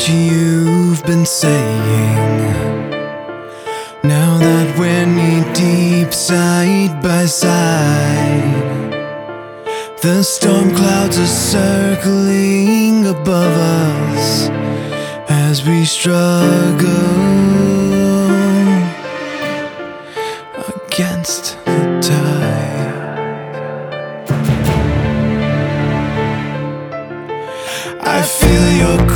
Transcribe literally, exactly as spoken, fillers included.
what you've been saying. Now that we're knee deep side by side, the storm clouds are circling above us as we struggle against the tide. I feel your